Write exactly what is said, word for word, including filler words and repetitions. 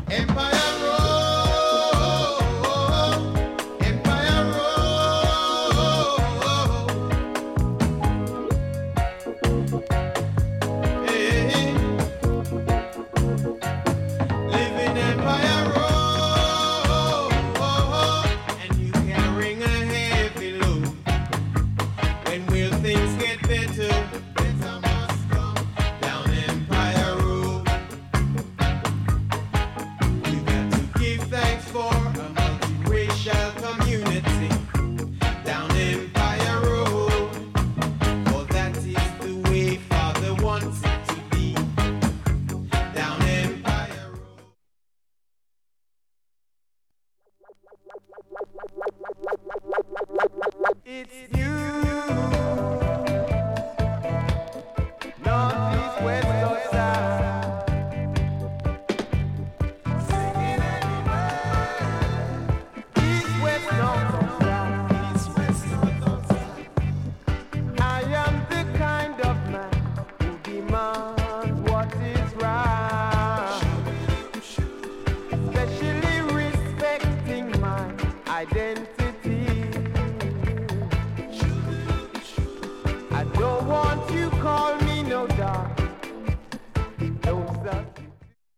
Empire Road, Empire Road. Hey, live in Empire Road, and you carrying a heavy load. When will things get better? Better must come down Empire Road. You got to give thanks for a multiracial community down Empire Road. For that is the way Father wants it to be down Empire Road. It's you.